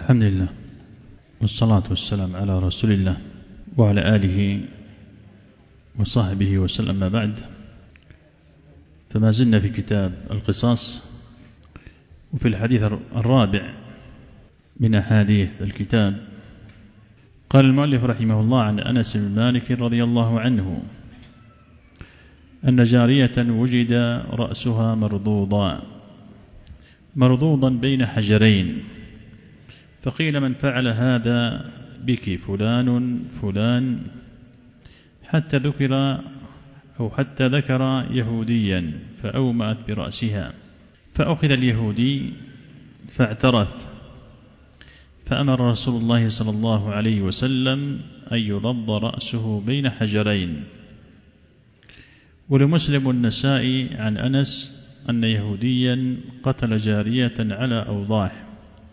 الحمد لله والصلاة والسلام على رسول الله وعلى آله وصحبه وسلم. ما بعد، فما زلنا في كتاب القصاص، وفي الحديث الرابع من أحاديث الكتاب. قال المؤلف رحمه الله: عن أنس بن مالك رضي الله عنه أن جارية وجد رأسها مرضوضا بين حجرين، فقيل: من فعل هذا بك؟ فلان، حتى ذكر يهوديا فأومأت برأسها، فأخذ اليهودي فاعترف، فأمر رسول الله صلى الله عليه وسلم أن يرض رأسه بين حجرين. ولمسلم والنسائي عن أنس أن يهوديا قتل جارية على أوضاح،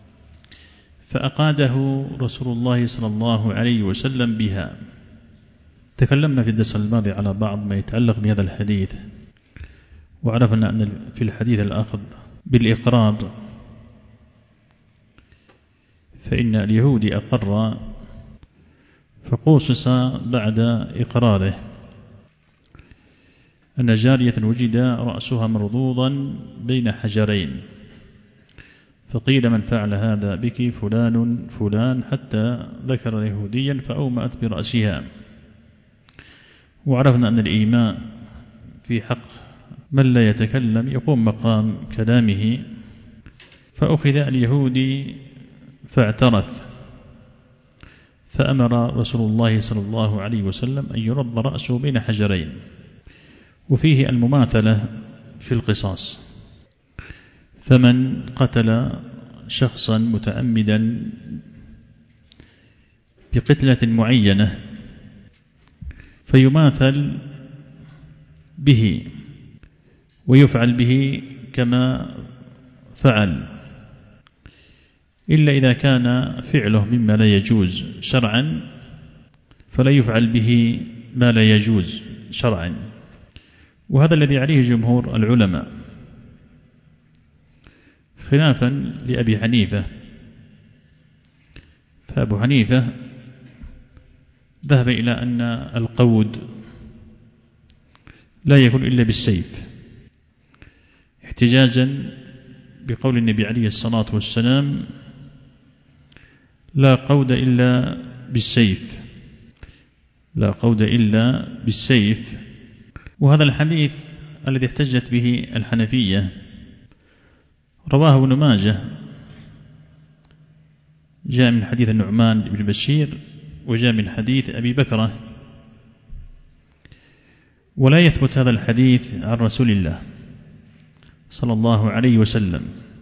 فأقاده رسول الله صلى الله عليه وسلم بها. تكلمنا في الدرس الماضي على بعض ما يتعلق بهذا الحديث، وعرفنا أن في الحديث الأخذ بالإقرار، فإن اليهودي أقر فقوصص بعد إقراره أن جارية وجد رأسها مرضوضا بين حجرين، فقيل: من فعل هذا بك؟ فلان، حتى ذكر يهوديا فأومأت برأسها. وعرفنا أن الإيماء في حق من لا يتكلم يقوم مقام كلامه، فأخذ اليهودي فاعترف، فأمر رسول الله صلى الله عليه وسلم أن يرض رأسه بين حجرين. وفيه المماثلة في القصاص، فمن قتل شخصا متعمدا بقتلة معينة فيماثل به ويفعل به كما فعل، إلا إذا كان فعله مما لا يجوز شرعا فلا يفعل به ما لا يجوز شرعا. وهذا الذي عليه جمهور العلماء، خلافا لأبي حنيفة. فأبو حنيفة ذهب إلى أن القود لا يكون إلا بالسيف، احتجاجا بقول النبي عليه الصلاة والسلام: لا قود إلا بالسيف. وهذا الحديث الذي احتجت به الحنفية رواه ابن ماجه، جاء من حديث النعمان بن بشير، وجاء من حديث أبي بكرة. ولا يثبت هذا الحديث عن رسول الله صلى الله عليه وسلم،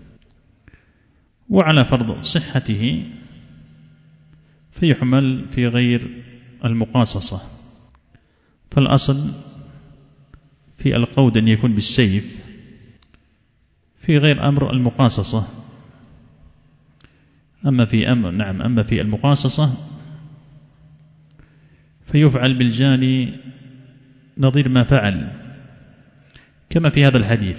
وعلى فرض صحته فيحمل في غير المقاصصة. فالأصل في القود أن يكون بالسيف في غير أمر المقاصصة. أما في المقاصصة فيفعل بالجاني نظير ما فعل، كما في هذا الحديث،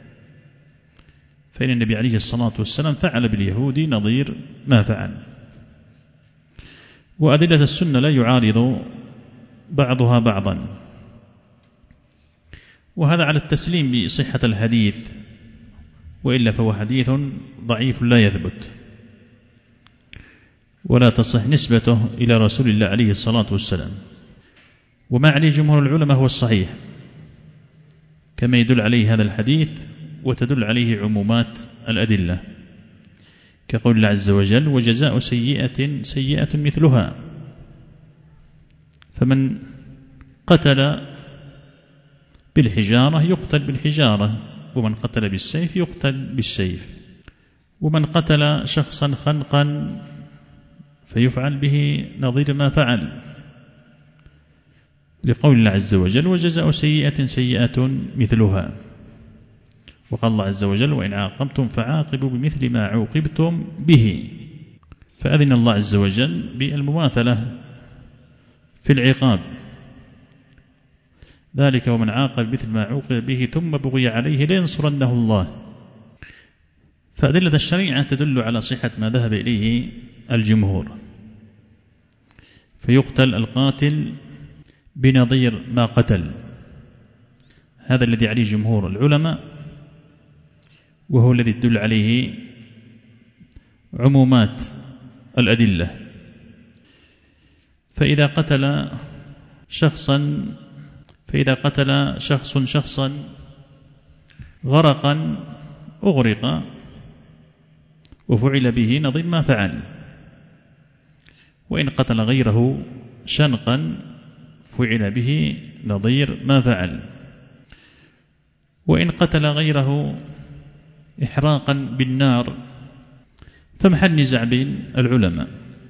فإن النبي عليه الصلاة والسلام فعل باليهودي نظير ما فعل. وأدلة السنة لا يعارض بعضها بعضا، وهذا على التسليم بصحة الحديث، وإلا فهو حديث ضعيف لا يثبت ولا تصح نسبته إلى رسول الله عليه الصلاة والسلام. وما عليه جمهور العلماء هو الصحيح، كما يدل عليه هذا الحديث وتدل عليه عمومات الأدلة، كقول الله عز وجل: وجزاء سيئة مثلها. فمن قتل بالحجارة يقتل بالحجارة، ومن قتل بالسيف يقتل بالسيف، ومن قتل شخصا خنقا فيفعل به نظير ما فعل، لقول الله عز وجل: وجزاء سيئة مثلها. وقال الله عز وجل: وإن عاقبتم فعاقبوا بمثل ما عوقبتم به. فأذن الله عز وجل بالمماثلة في العقاب، ذلك ومن عاقب مثل ما عوقب به ثم بغي عليه لينصرنه الله. فأدلة الشريعة تدل على صحة ما ذهب إليه الجمهور، فيقتل القاتل بنظير ما قتل. هذا الذي عليه جمهور العلماء، وهو الذي تدل عليه عمومات الأدلة. فإذا قتل شخص شخصا غرقا أغرق وفعل به نظير ما فعل، وإن قتل غيره شنقا فعل به نظير ما فعل، وإن قتل غيره إحراقا بالنار فمحل نزاع بين العلماء،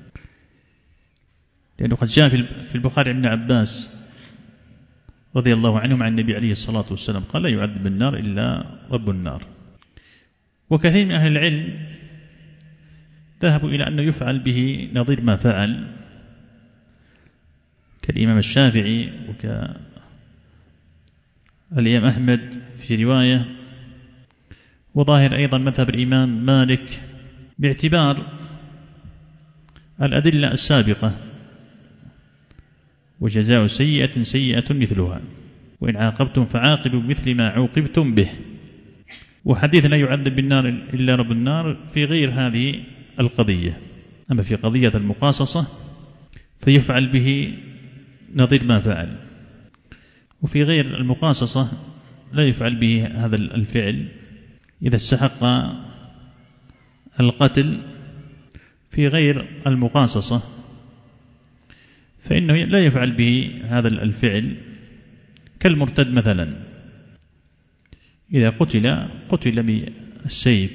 لأنه قد جاء في البخاري عن ابن عباس رضي الله عنه عن النبي عليه الصلاة والسلام قال: لا يعذب بالنار إلا رب النار. وكثير من أهل العلم ذهبوا إلى أنه يفعل به نظير ما فعل، كالإمام الشافعي وكالإمام أحمد في رواية، وظاهر أيضا مذهب الإمام مالك، باعتبار الأدلة السابقة: وجزاء سيئة سيئة مثلها، وإن عاقبتم فعاقبوا بمثل ما عوقبتم به. وحديث لا يعذب بالنار إلا رب النار في غير هذه القضية. أما في قضية المقاصصة فيفعل به نظير ما فعل، وفي غير المقاصصة لا يفعل به هذا الفعل إذا استحق القتل. في غير المقاصصة فإنه لا يفعل به هذا الفعل، كالمرتد مثلا، إذا قتل بالسيف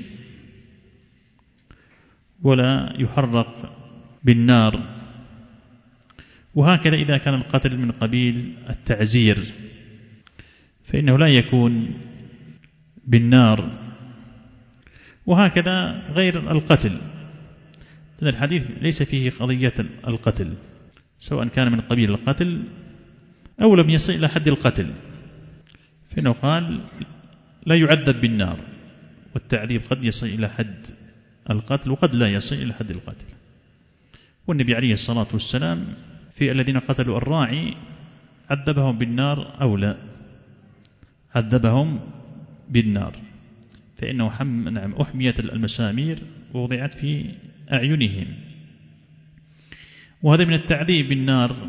ولا يحرق بالنار. وهكذا إذا كان القتل من قبيل التعزير فإنه لا يكون بالنار، وهكذا غير القتل. الحديث ليس فيه قضية القتل، سواء كان من قبيل القتل أو لم يصل إلى حد القتل، فإنه قال لا يعذب بالنار، والتعذيب قد يصل إلى حد القتل وقد لا يصل إلى حد القتل. والنبي عليه الصلاة والسلام في الذين قتلوا الراعي عذبهم بالنار أو لا؟ عذبهم بالنار، فإنه أحميت المسامير ووضعت في أعينهم، وهذا من التعذيب بالنار،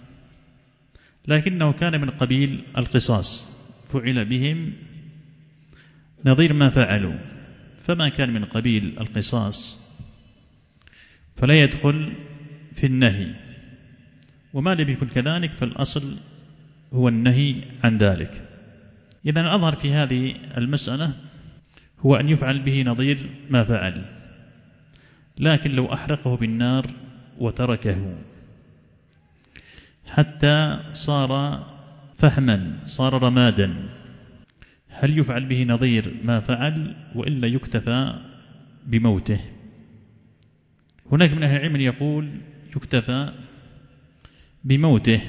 لكنه كان من قبيل القصاص، فعل بهم نظير ما فعلوا. فما كان من قبيل القصاص فلا يدخل في النهي، وما لم يكن كذلك فالأصل هو النهي عن ذلك. إذن الأظهر في هذه المسألة هو أن يفعل به نظير ما فعل، لكن لو أحرقه بالنار وتركه حتى صار فحما، صار رمادا، هل يفعل به نظير ما فعل وإلا يكتفى بموته؟ هناك من أهل العلم يقول يكتفى بموته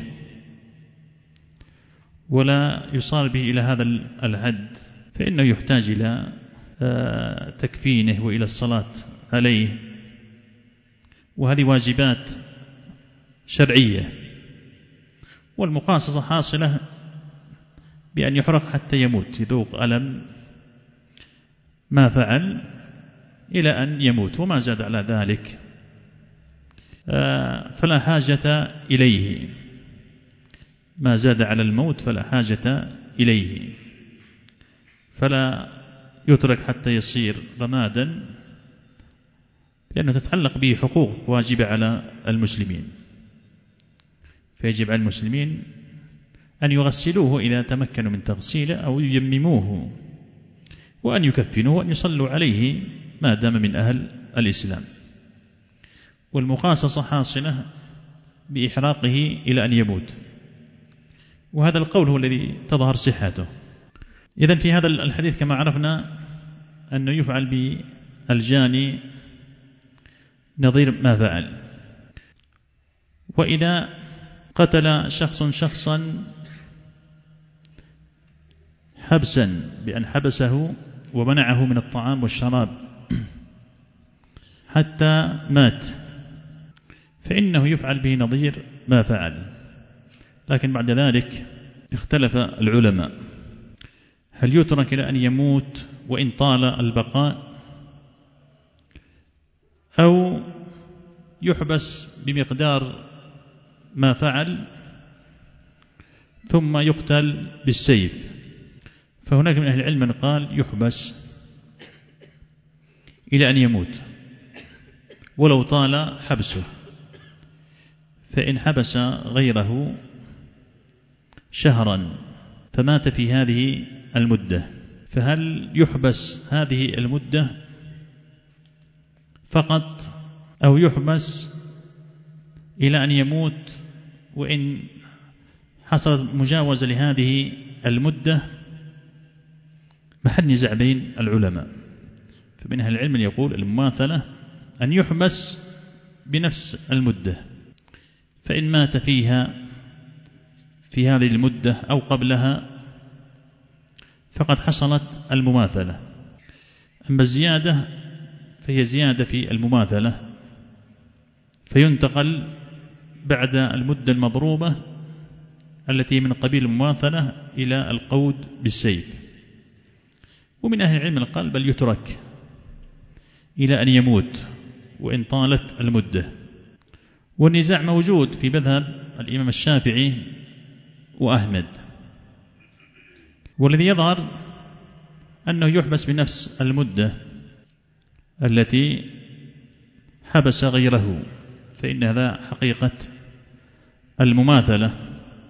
ولا يصار به إلى هذا الحد، فإنه يحتاج إلى تكفينه وإلى الصلاة عليه، وهذه واجبات شرعية. والمقاصصة حاصلة بأن يحرق حتى يموت، يذوق ألم ما فعل إلى أن يموت، وما زاد على ذلك فلا حاجة إليه، ما زاد على الموت فلا حاجة إليه، فلا يترك حتى يصير رمادا، لأنه تتعلق به حقوق واجبة على المسلمين، فيجب على المسلمين أن يغسلوه إذا تمكنوا من تغسيله، أو ييمموه، وأن يكفنوه، وأن يصلوا عليه ما دام من أهل الإسلام. والمقاصصة حاصلة بإحراقه إلى أن يموت، وهذا القول هو الذي تظهر صحته. إذن في هذا الحديث كما عرفنا أنه يفعل بالجاني نظير ما فعل. وإذا قتل شخص شخصا حبسا، بأن حبسه ومنعه من الطعام والشراب حتى مات، فإنه يفعل به نظير ما فعل. لكن بعد ذلك اختلف العلماء، هل يترك إلى أن يموت وإن طال البقاء، أو يحبس بمقدار ما فعل ثم يقتل بالسيف؟ فهناك من أهل العلم من قال يحبس إلى أن يموت ولو طال حبسه، فإن حبس غيره شهرا فمات في هذه المدة، فهل يحبس هذه المدة فقط أو يحبس إلى أن يموت وإن حصلت مجاوزة لهذه المدة؟ محل نزاع بين العلماء. فمن أهل العلم يقول المماثلة أن يحبس بنفس المدة، فإن مات فيها في هذه المدة أو قبلها فقد حصلت المماثلة. أما الزيادة فهي زيادة في المماثلة، فينتقل بعد المدة المضروبة التي من قبيل المماثلة إلى القود بالسيف. ومن أهل العلم قال بل يترك إلى أن يموت وإن طالت المدة. والنزاع موجود في مذهب الإمام الشافعي وأحمد، والذي يظهر أنه يحبس بنفس المدة التي حبس غيره، فإن هذا حقيقة المماثلة،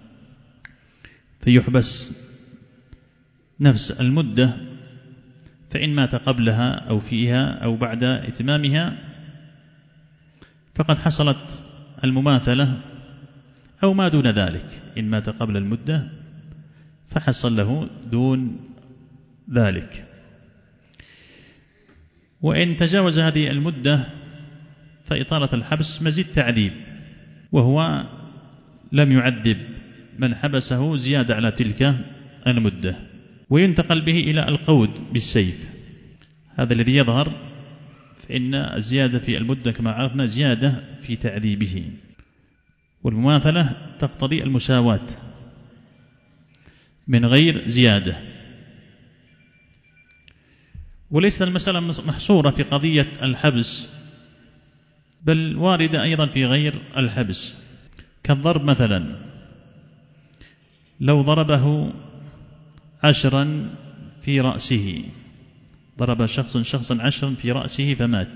فيحبس نفس المدة، فإن مات قبلها أو فيها أو بعد إتمامها فقد حصلت المماثلة، أو ما دون ذلك، إن مات قبل المدة فحصل له دون ذلك. وإن تجاوز هذه المدة فإطالة الحبس مزيد تعذيب، وهو لم يعذب من حبسه زيادة على تلك المدة، وينتقل به إلى القود بالسيف. هذا الذي يظهر، فإن الزيادة في المدة كما عرفنا زيادة في تعذيبه، والمماثلة تقتضي المساواة من غير زيادة. وليست المسألة محصورة في قضية الحبس، بل واردة أيضا في غير الحبس، كالضرب مثلا، لو ضربه 10 في رأسه، ضرب شخصا 10 في رأسه فمات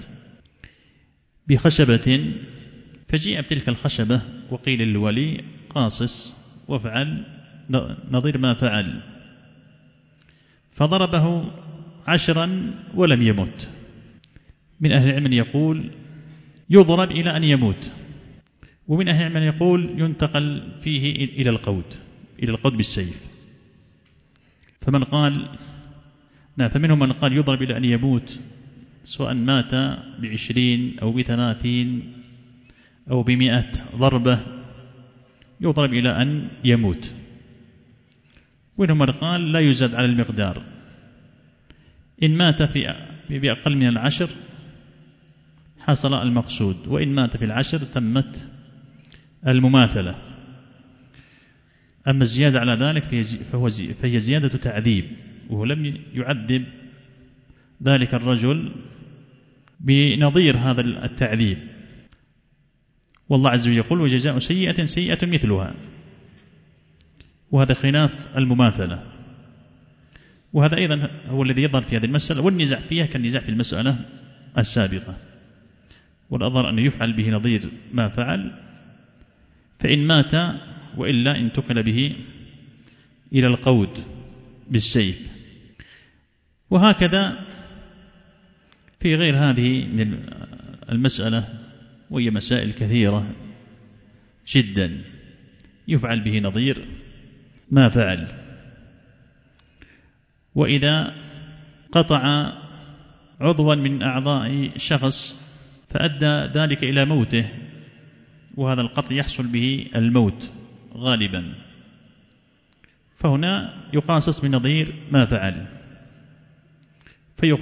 بخشبة، فجيء بتلك الخشبة وقيل للولي قاصص وافعل نظير ما فعل، فضربه 10 ولم يمت. من أهل العلم يقول يضرب إلى أن يموت، ومن أهل العلم يقول ينتقل فيه إلى القود بالسيف. فمنهم من قال يضرب إلى أن يموت، سواء مات 20 أو 30 أو 100 ضربة، يضرب إلى أن يموت. ومنهم من قال لا يزاد على المقدار، إن مات بأقل من 10 حصل المقصود، وإن مات في 10 تمت المماثلة. أما الزيادة على ذلك فهي زيادة تعذيب، وهو لم يعذب ذلك الرجل بنظير هذا التعذيب. والله عز وجل يقول وجزاء سيئة سيئة مثلها، وهذا خلاف المماثلة. وهذا أيضا هو الذي يظهر في هذه المسألة، والنزاع فيها كالنزاع في المسألة السابقة. والأظهر أن يفعل به نظير ما فعل، فإن مات وإلا انتقل به إلى القود بالسيف. وهكذا في غير هذه من المسألة، وهي مسائل كثيرة جدا يفعل به نظير ما فعل. وإذا قطع عضوا من أعضاء شخص فأدى ذلك إلى موته، وهذا القطع يحصل به الموت غالبا، فهنا يقاصص بنظير ما فعل،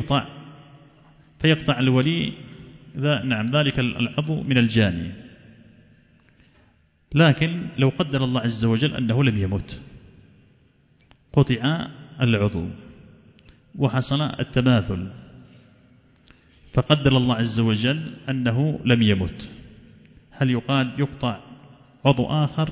فيقطع الولي ذلك العضو من الجاني، لكن لو قدر الله عز وجل أنه لم يمت، قطع العضو وحصل التماثل، فقدر الله عز وجل أنه لم يمت، هل يقال يقطع عضو آخر؟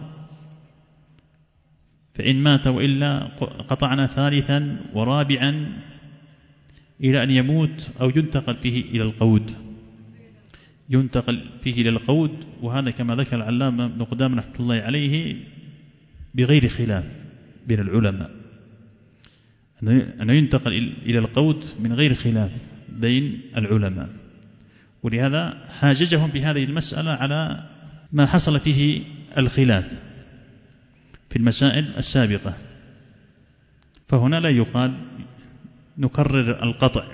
فإن مات وإلا قطعنا ثالثا ورابعا إلى أن يموت، أو ينتقل فيه إلى القود، ينتقل فيه إلى القود. وهذا كما ذكر العلامة ابن قدامة رحمة الله عليه بغير خلاف بين العلماء، أنه ينتقل إلى القود من غير خلاف بين العلماء. ولهذا حاججهم بهذه المسألة على ما حصل فيه الخلاف في المسائل السابقة. فهنا لا يقال نكرر القطع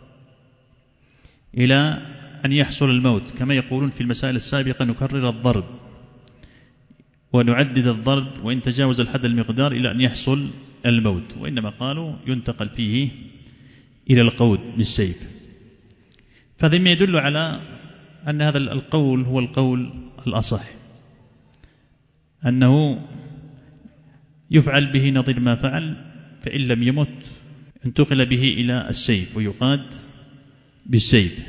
إلى أن يحصل الموت، كما يقولون في المسائل السابقة نكرر الضرب ونعدد الضرب وإن تجاوز الحد المقدار إلى أن يحصل الموت، وإنما قالوا ينتقل فيه إلى القود بالسيف. فهذا ما يدل على أن هذا القول هو القول الأصح، أنه يفعل به نظير ما فعل، فإن لم يمت انتقل به إلى السيف ويقاد بالسيف.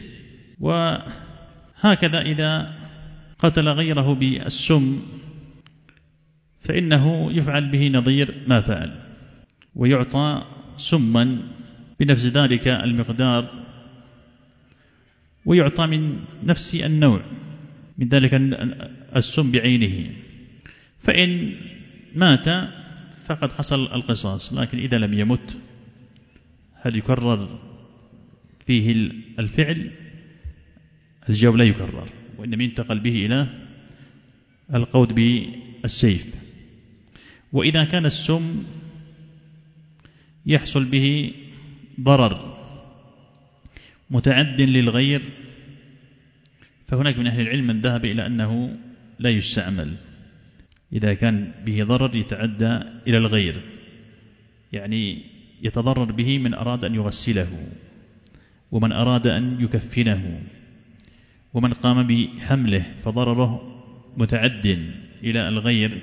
وهكذا إذا قتل غيره بالسم فإنه يفعل به نظير ما فعل، ويعطى سما بنفس ذلك المقدار، ويعطى من نفس النوع من ذلك السم بعينه. فإن مات فقد حصل القصاص. لكن إذا لم يمت هل يكرر فيه الفعل؟ الجواب لا يكرر، وإنما ينتقل به إلى القود بالسيف. وإذا كان السم يحصل به ضرر متعد للغير، فهناك من أهل العلم من ذهب إلى أنه لا يستعمل إذا كان به ضرر يتعدى إلى الغير، يعني يتضرر به من أراد أن يغسله، ومن أراد أن يكفنه، ومن قام بحمله فضرره متعد إلى الغير.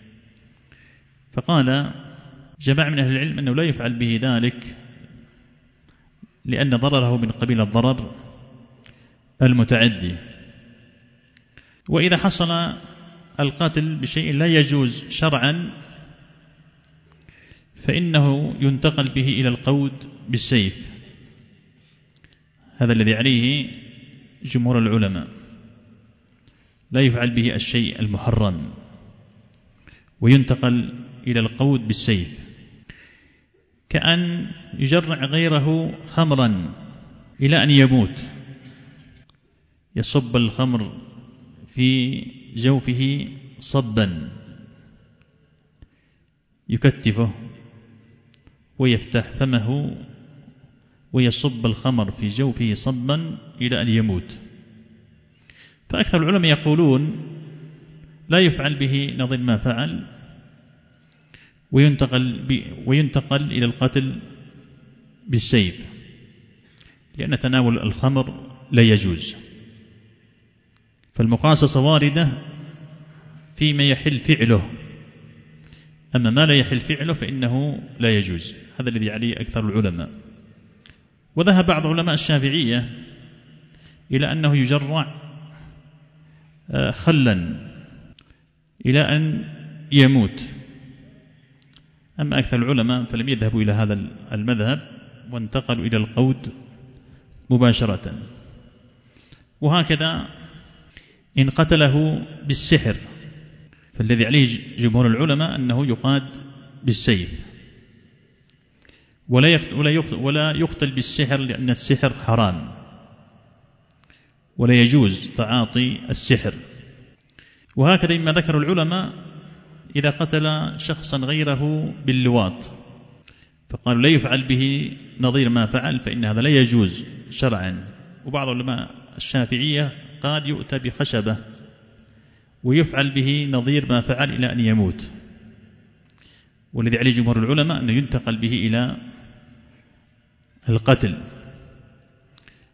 فقال جماعة من أهل العلم أنه لا يفعل به ذلك، لأن ضرره من قبيل الضرر المتعدي. وإذا حصل القتل بشيء لا يجوز شرعا فإنه ينتقل به إلى القود بالسيف، هذا الذي عليه جمهور العلماء. لا يفعل به الشيء المحرم، وينتقل إلى القود بالسيف، كأن يجرع غيره خمرا إلى أن يموت، يصب الخمر في جوفه صبا، يكتفه ويفتح فمه ويصب الخمر في جوفه صبا إلى أن يموت. فأكثر العلماء يقولون لا يفعل به نظير ما فعل، وينتقل إلى القتل بالسيف، لأن تناول الخمر لا يجوز. فالمقاصصة واردة فيما يحل فعله، أما ما لا يحل فعله فإنه لا يجوز. هذا الذي عليه أكثر العلماء. وذهب بعض علماء الشافعية إلى أنه يجرع خلا إلى أن يموت. أما أكثر العلماء فلم يذهبوا إلى هذا المذهب، وانتقلوا إلى القود مباشرة. وهكذا إن قتله بالسحر، فالذي عليه جمهور العلماء أنه يقاد بالسيف، ولا يقتل بالسحر، لأن السحر حرام ولا يجوز تعاطي السحر. وهكذا مما ذكر العلماء إذا قتل شخصا غيره باللواط، فقالوا لا يفعل به نظير ما فعل، فإن هذا لا يجوز شرعا. وبعض علماء الشافعية قال يؤتى بخشبة ويفعل به نظير ما فعل إلى أن يموت. والذي عليه جمهور العلماء أنه ينتقل به إلى القتل،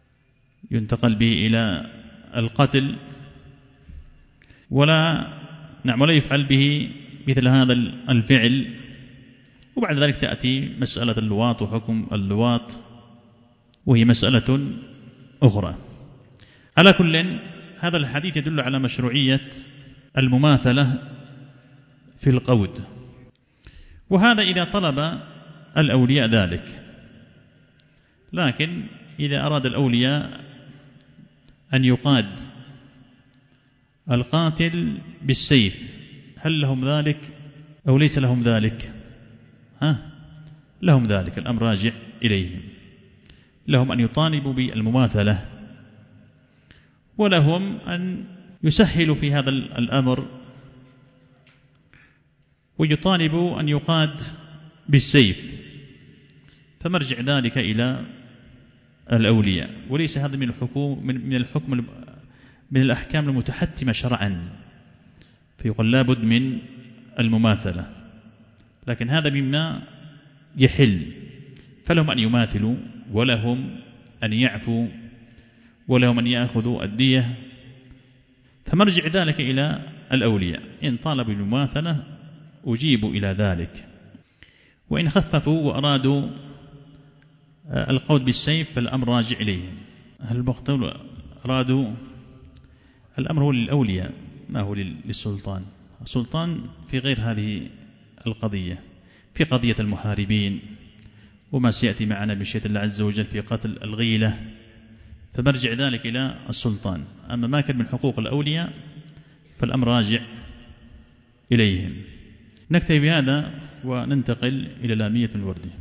ينتقل به إلى القتل، ولا نعم، ولا يفعل به مثل هذا الفعل. وبعد ذلك تأتي مسألة اللواط وحكم اللواط، وهي مسألة أخرى. على كل، هذا الحديث يدل على مشروعية المماثلة في القود، وهذا إذا طلب الأولياء ذلك. لكن إذا أراد الأولياء أن يقاد القاتل بالسيف، هل لهم ذلك أو ليس لهم ذلك؟ لهم ذلك، الأمر راجع إليهم. لهم أن يطالبوا بالمماثلة، ولهم أن يسهلوا في هذا الأمر ويطالبوا أن يقاد بالسيف، فمرجع ذلك إلى الأولياء، وليس هذا من الأحكام المتحتمة شرعا، فيقول لا بد من المماثلة. لكن هذا مما يحل، فلهم أن يماثلوا، ولهم أن يعفوا، ولهم أن يأخذوا الدية، فمرجع ذلك إلى الأولياء. إن طالبوا المماثلة أجيبوا إلى ذلك، وإن خففوا وأرادوا القود بالسيف فالأمر راجع إليهم. هل المقتول أرادوا، الأمر هو للأولياء ما هو للسلطان. السلطان في غير هذه القضية، في قضية المحاربين، وما سيأتي معنا بشيء الله عز وجل في قتل الغيلة، فمرجع ذلك إلى السلطان. أما ما كان من حقوق الأولياء فالأمر راجع إليهم. نكتفي بهذا وننتقل إلى لامية الوردي.